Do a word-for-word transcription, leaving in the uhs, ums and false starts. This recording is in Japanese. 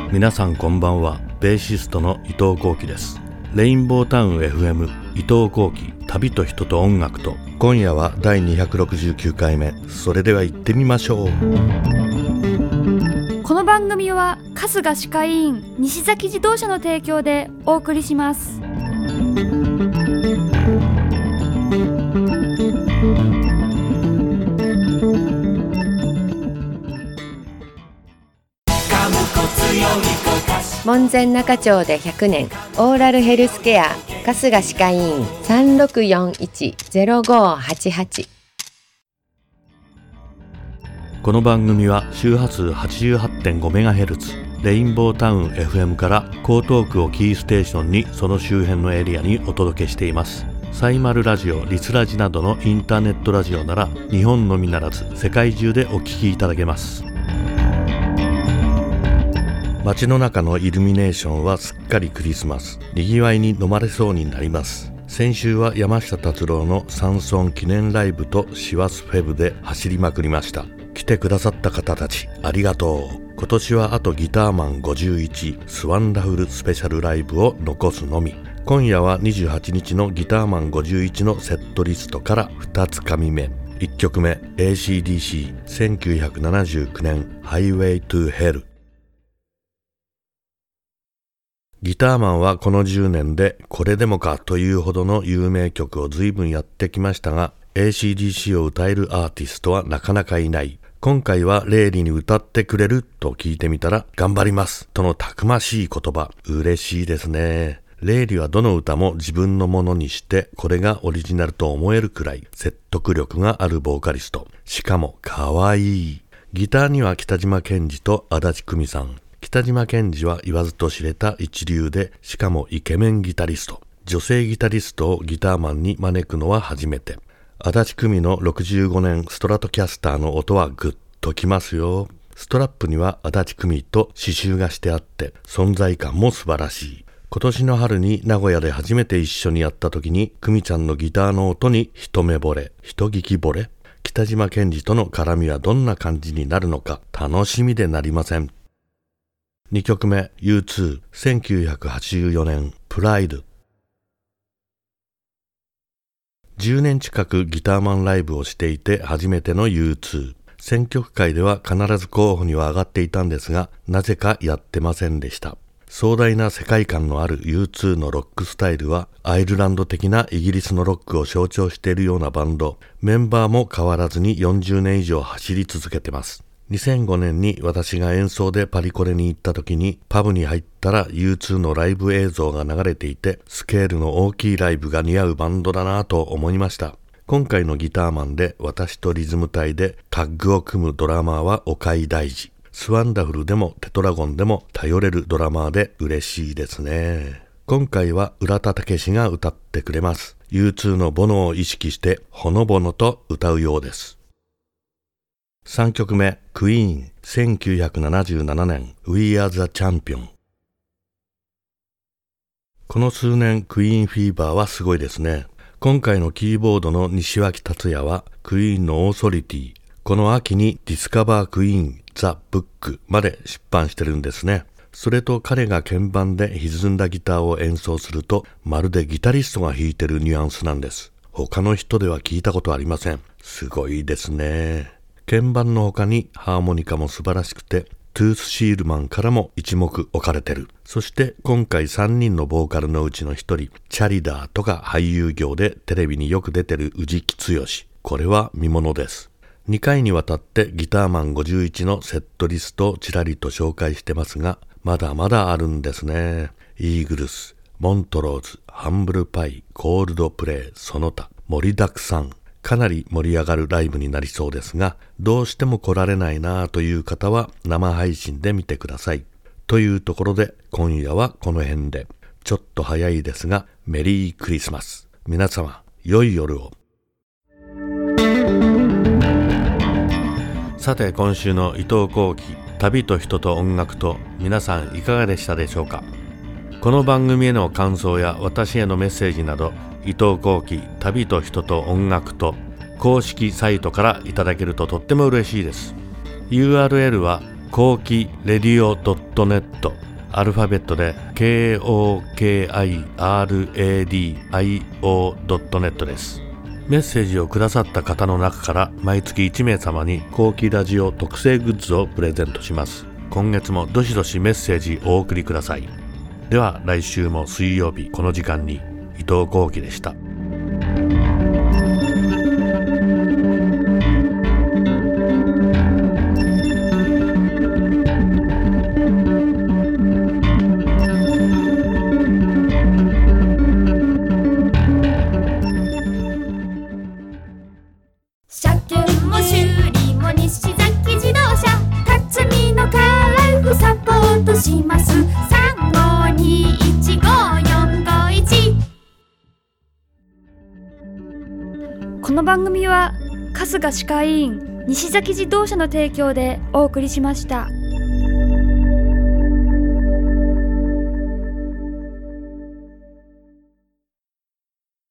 皆さんこんばんは。ベーシストの伊藤幸喜です。レインボータウン エフエム 伊藤幸喜、旅と人と音楽と。今夜はだいにひゃくろくじゅうきゅうかいめ。それでは行ってみましょう。 この番組は春日歯科医院西崎自動車の提供でお送りします。 門前仲町でひゃくねん、オーラルヘルスケア春日歯科医院 さんろくよんいち ゼロごはちはち。 この番組は周波数 はちじゅうはちてんごメガヘルツ レインボータウン エフエム から江東区をキーステーションにその周辺のエリアにお届けしています。サイマルラジオ、リスラジなどのインターネットラジオなら日本のみならず世界中でお聞きいただけます。街の中のイルミネーションはすっかりクリスマス。にぎわいに飲まれそうになります。先週は山下達郎の山村記念ライブと師走フェブで走りまくりました。来てくださった方たちありがとう。今年はあとギターマンごじゅういちスワンダフルスペシャルライブを残すのみ。今夜はにじゅうはちにちのギターマンごじゅういちのセットリストからふたつかみめ。いっきょくめ エーシーディーシー せんきゅうひゃくななじゅうきゅうねんハイウェイトゥヘル。ギターマンはこのじゅうねんでこれでもかというほどの有名曲を随分やってきましたが、 エーシーディーシー を歌えるアーティストはなかなかいない。今回はレイリに歌ってくれると聞いてみたら、頑張りますとのたくましい言葉、嬉しいですね。レイリはどの歌も自分のものにしてこれがオリジナルと思えるくらい説得力があるボーカリスト。しかもかわいい。ギターには北島健二と足立久美さん。北島健二は言わずと知れた一流で、しかもイケメンギタリスト。女性ギタリストをギターマンに招くのは初めて。足立久美のろくじゅうごねんストラトキャスターの音はグッときますよ。ストラップには足立久美と刺繍がしてあって存在感も素晴らしい。今年の春に名古屋で初めて一緒にやった時に、久美ちゃんのギターの音に一目惚れ、一聞き惚れ。北島健二との絡みはどんな感じになるのか楽しみでなりません。にきょくめ ユーツー せんきゅうひゃくはちじゅうよねんプライド。じゅうねん近くギターマンライブをしていて初めての ユーツー。選曲会では必ず候補には上がっていたんですが、なぜかやってませんでした。壮大な世界観のある ユーツー のロックスタイルはアイルランド的なイギリスのロックを象徴しているようなバンド。メンバーも変わらずによんじゅうねん以上走り続けてます。にせんごねんに私が演奏でパリコレに行った時にパブに入ったら ユーツー のライブ映像が流れていて、スケールの大きいライブが似合うバンドだなぁと思いました。今回のギターマンで私とリズム隊でタッグを組むドラマーは岡井大二。スワンダフルでもテトラゴンでも頼れるドラマーで嬉しいですね。今回は浦田武が歌ってくれます。ユーツー のボノを意識してほのぼのと歌うようです。さんきょくめクイーンせんきゅうひゃくななじゅうななねん We Are the Champion。 この数年クイーンフィーバーはすごいですね。今回のキーボードの西脇達也はクイーンのオーソリティ、この秋にディスカバークイーンザ・ブックまで出版してるんですね。それと彼が鍵盤で歪んだギターを演奏するとまるでギタリストが弾いてるニュアンスなんです。他の人では聞いたことありません。すごいですね。鍵盤の他にハーモニカも素晴らしくて、トゥースシールマンからも一目置かれてる。そして今回さんにんのボーカルのうちのひとり、チャリダーとか俳優業でテレビによく出てる宇治木剛。これは見ものです。にかいにわたってギターマンごじゅういちのセットリストをちらりと紹介してますが、まだまだあるんですね。イーグルス、モントローズ、ハンブルパイ、コールドプレイ、その他、盛りだくさん。かなり盛り上がるライブになりそうですが、どうしても来られないなぁという方は生配信で見てください。というところで今夜はこの辺で。ちょっと早いですがメリークリスマス。皆様良い夜を。さて今週の伊藤幸喜、旅と人と音楽と、皆さんいかがでしたでしょうか。この番組への感想や私へのメッセージなど、伊藤幸喜、旅と人と音楽と公式サイトからいただけるととっても嬉しいです。 ユーアールエル はコーキレディオ ドットネット、 アルファベットで ケーオーケーアイアールエーディーアイオー ドットネットです。メッセージをくださった方の中から毎月いち名様にコーキラジオ特製グッズをプレゼントします。今月もどしどしメッセージお送りください。では来週も水曜日この時間に、伊藤幸喜でした。 車検も修理も西崎自動車、辰巳のカーライフサポートします。さんごにいちごよんごいち。この番組は春日歯科医院西崎自動車の提供でお送りしました。